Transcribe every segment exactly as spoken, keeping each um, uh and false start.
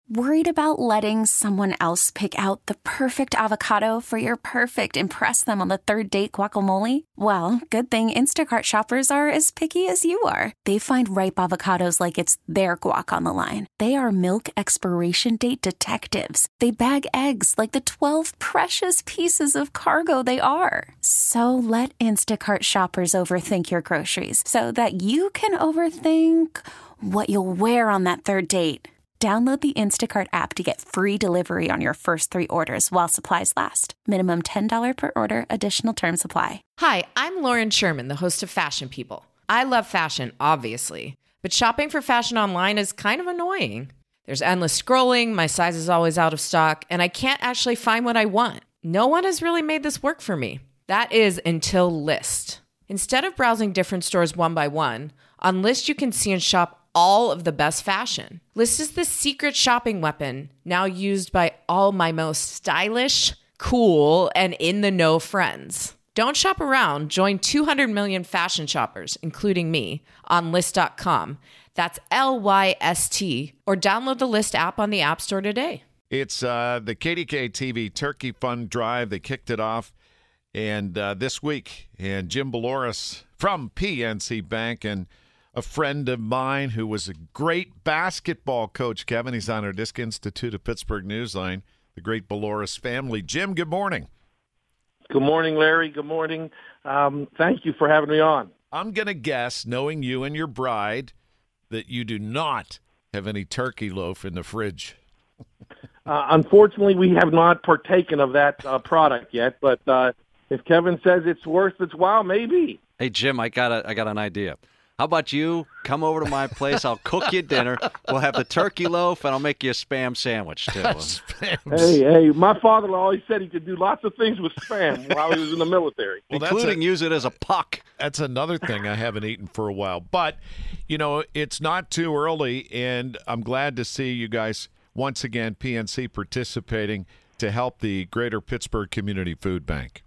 Worried about letting someone else pick out the perfect avocado for your perfect impress them on the third date guacamole? Well, good thing Instacart shoppers are as picky as you are. They find ripe avocados like it's their guac on the line. They are milk expiration date detectives. They bag eggs like the twelve precious pieces of cargo they are. So let Instacart shoppers overthink your groceries so that you can overthink what you'll wear on that third date. Download the Instacart app to get free delivery on your first three orders while supplies last. Minimum ten dollars per order. Additional terms apply. Hi, I'm Lauren Sherman, the host of Fashion People. I love fashion, obviously, but shopping for fashion online is kind of annoying. There's endless scrolling, my size is always out of stock, and I can't actually find what I want. No one has really made this work for me. That is until Lyst. Instead of browsing different stores one by one, on Lyst you can see and shop all of the best fashion. Lyst is the secret shopping weapon now used by all my most stylish, cool, and in-the-know friends. Don't shop around. Join two hundred million fashion shoppers, including me, on Lyst dot com. That's L Y S T. Or download the Lyst app on the App Store today. It's uh, the K D K T V Turkey Fund Drive. They kicked it off and uh, this week. And Jim Baloris from P N C Bank and a friend of mine who was a great basketball coach, Kevin. He's on our Disc Institute of Pittsburgh Newsline, the great Baloris family. Jim, good morning. Good morning, Larry. Good morning. Um, thank you for having me on. I'm going to guess, knowing you and your bride, that you do not have any turkey loaf in the fridge. uh, unfortunately, we have not partaken of that uh, product yet, but uh, if Kevin says it's worth its while, maybe. Hey, Jim, I got a, I got an idea. How about you come over to my place? I'll cook you dinner. We'll have the turkey loaf, and I'll make you a Spam sandwich, too. Spam. Hey, hey, my father always said he could do lots of things with Spam while he was in the military. Well, including a, use it as a puck. That's another thing I haven't eaten for a while. But, you know, it's not too early, and I'm glad to see you guys, once again, P N C participating to help the Greater Pittsburgh Community Food Bank.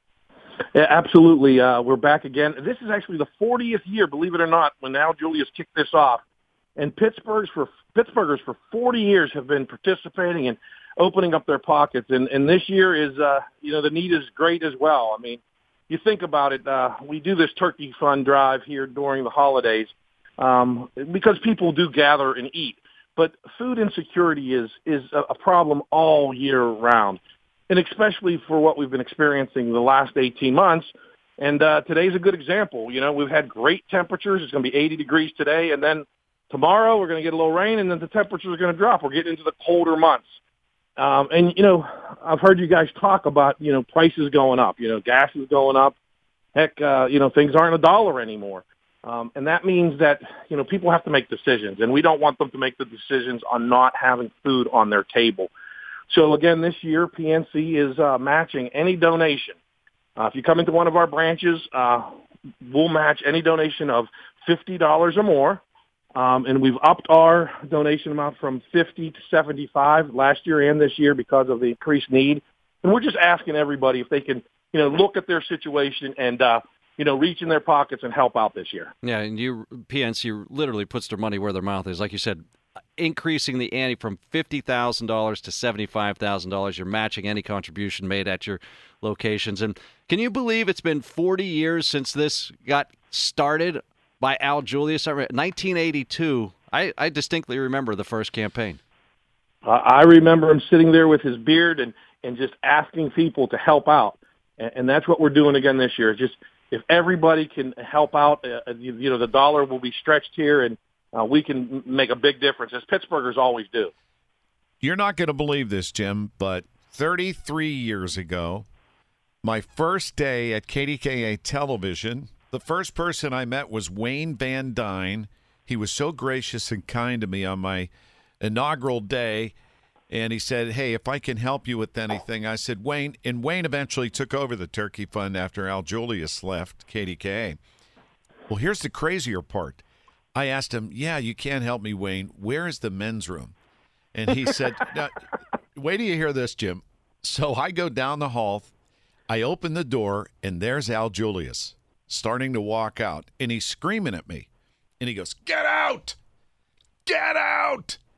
Yeah, absolutely. Uh, we're back again. This is actually the fortieth year, believe it or not, when Al Julius kicked this off. And Pittsburgh's for Pittsburghers for forty years have been participating and opening up their pockets. And, and this year is, uh, you know, the need is great as well. I mean, you think about it. Uh, we do this turkey fund drive here during the holidays um, because people do gather and eat. But food insecurity is is a, a problem all year round. And especially for what we've been experiencing the last eighteen months. And uh, today's a good example. You know, we've had great temperatures. It's going to be eighty degrees today. And then tomorrow we're going to get a little rain, and then the temperatures are going to drop. We're getting into the colder months. Um, and, you know, I've heard you guys talk about, you know, prices going up. You know, gas is going up. Heck, uh, you know, things aren't a dollar anymore. Um, and that means that, you know, people have to make decisions. And we don't want them to make the decisions on not having food on their table. So, again, this year, P N C is uh, matching any donation. Uh, if you come into one of our branches, uh, we'll match any donation of fifty dollars or more. Um, and we've upped our donation amount from fifty to seventy-five last year and this year because of the increased need. And we're just asking everybody if they can, you know, look at their situation and, uh, you know, reach in their pockets and help out this year. Yeah, and you P N C literally puts their money where their mouth is. Like you said, increasing the ante from fifty thousand dollars to seventy-five thousand dollars. You're matching any contribution made at your locations. And can you believe it's been forty years since this got started by Al Julius? nineteen eighty-two, I, I distinctly remember the first campaign. Uh, I remember him sitting there with his beard and, and just asking people to help out. And, and that's what we're doing again this year. Just if everybody can help out, uh, you, you know, the dollar will be stretched here, and Uh, we can make a big difference, as Pittsburghers always do. You're not going to believe this, Jim, but thirty-three years ago, my first day at K D K A Television, the first person I met was Wayne Van Dyne. He was so gracious and kind to me on my inaugural day, and he said, hey, if I can help you with anything. I said, Wayne, and Wayne eventually took over the Turkey Fund after Al Julius left K D K A. Well, here's the crazier part. I asked him, yeah, you can't help me, Wayne. Where is the men's room? And he said, now, wait till you hear this, Jim. So I go down the hall. I open the door, and there's Al Julius starting to walk out. And he's screaming at me. And he goes, get out! Get out!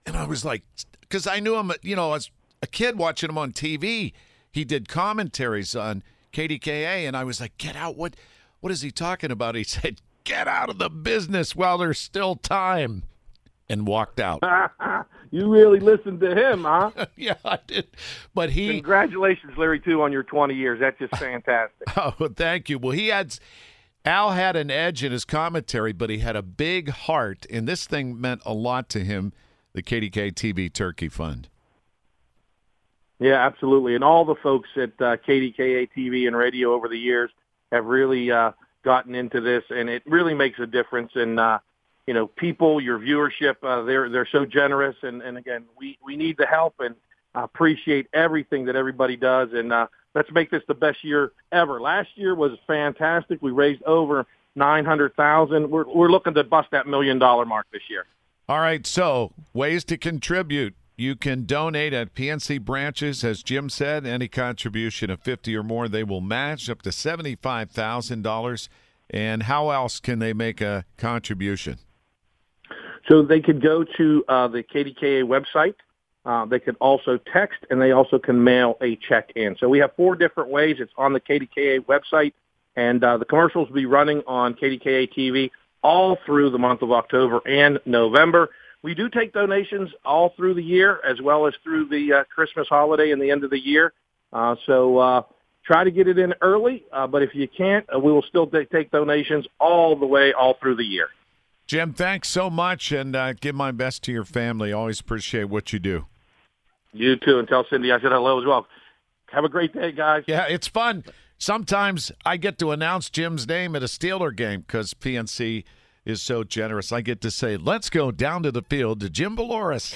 And I was like, because I knew him, you know, as a kid watching him on T V. He did commentaries on K D K A, and I was like, get out. What, what is he talking about? He said, get out of the business while there's still time, and walked out. You really listened to him, huh? Yeah, I did. But he. Congratulations, Larry, too, on your twenty years. That's just fantastic. Oh, thank you. Well, he had. Al had an edge in his commentary, but he had a big heart, and this thing meant a lot to him, the K D K T V Turkey Fund. Yeah, absolutely. And all the folks at uh, K D K A T V and radio over the years have really uh, gotten into this, and it really makes a difference. And, uh, you know, people, your viewership, uh, they're they're so generous. And, and again, we, we need the help and appreciate everything that everybody does. And uh, let's make this the best year ever. Last year was fantastic. We raised over nine hundred thousand dollars. We're, we're looking to bust that million dollar mark this year. All right, so ways to contribute. You can donate at P N C branches, as Jim said. Any contribution of fifty or more, they will match up to seventy-five thousand dollars. And how else can they make a contribution? So they could go to uh, the K D K A website. Uh, they could also text, and they also can mail a check in. So we have four different ways. It's on the K D K A website, and uh, the commercials will be running on K D K A T V all through the month of October and November. We do take donations all through the year, as well as through the uh, Christmas holiday and the end of the year. Uh, so uh, try to get it in early, uh, but if you can't, uh, we will still t- take donations all the way, all through the year. Jim, thanks so much, and uh, give my best to your family. Always appreciate what you do. You too, and tell Cindy I said hello as well. Have a great day, guys. Yeah, it's fun. Sometimes I get to announce Jim's name at a Steeler game because P N C is so generous. I get to say, let's go down to the field to Jim Valoris.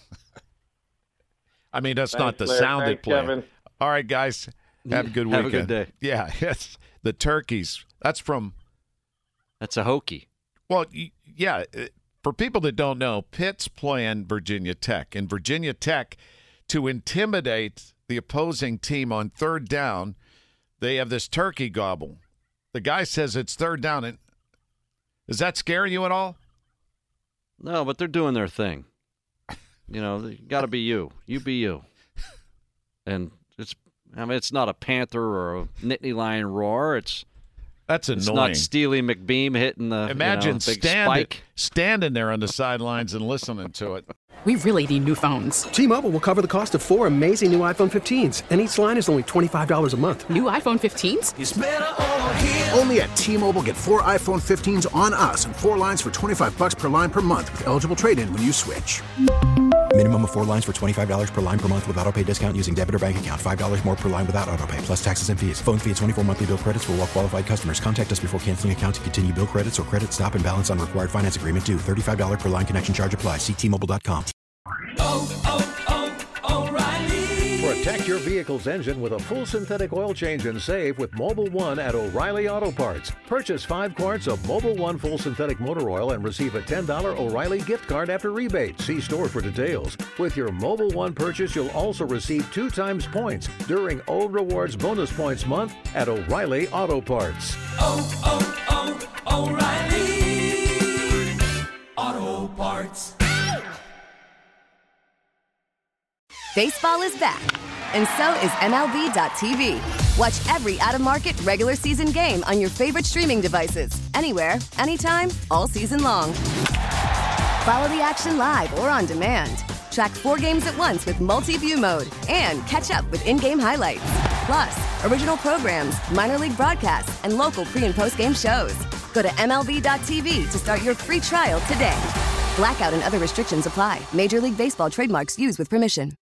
I mean, that's Thanks, not the Larry. sound it Thanks, plays. Kevin. All right, guys. Have a good Have weekend. a good day. Yeah, yes. The Turkeys. That's from. That's a Hokie. Well, yeah. For people that don't know, Pitt's playing Virginia Tech, and Virginia Tech, to intimidate the opposing team on third down, they have this turkey gobble. The guy says it's third down, and does that scare you at all? No, but they're doing their thing. You know, you got to be you. You be you. And it's, I mean, it's not a panther or a Nittany Lion roar. It's That's annoying. It's not Steely McBeam hitting the Imagine you know, big stand, spike. standing there on the sidelines and listening to it. We really need new phones. T-Mobile will cover the cost of four amazing new iPhone fifteens, and each line is only twenty-five dollars a month. New iPhone fifteens? It's better over here. Only at T-Mobile, get four iPhone fifteens on us and four lines for twenty-five dollars per line per month with eligible trade-in when you switch. Minimum of four lines for twenty-five dollars per line per month with autopay discount using debit or bank account. five dollars more per line without autopay, plus taxes and fees. Phone fee at twenty-four monthly bill credits for well-qualified customers. Contact us before canceling account to continue bill credits or credit stop and balance on required finance agreement due. thirty-five dollars per line connection charge applies. See T Mobile dot com. Oh, oh, oh, O'Reilly. Protect your vehicle's engine with a full synthetic oil change and save with Mobil one at O'Reilly Auto Parts. Purchase five quarts of Mobil one full synthetic motor oil and receive a ten dollars O'Reilly gift card after rebate. See store for details. With your Mobil one purchase, you'll also receive two times points during O Rewards Bonus Points Month at O'Reilly Auto Parts. Oh, oh, oh, O'Reilly Auto Parts. Baseball is back, and so is M L B dot T V. Watch every out-of-market, regular season game on your favorite streaming devices, anywhere, anytime, all season long. Follow the action live or on demand. Track four games at once with multi-view mode and catch up with in-game highlights. Plus, original programs, minor league broadcasts, and local pre- and post-game shows. Go to M L B dot T V to start your free trial today. Blackout and other restrictions apply. Major League Baseball trademarks used with permission.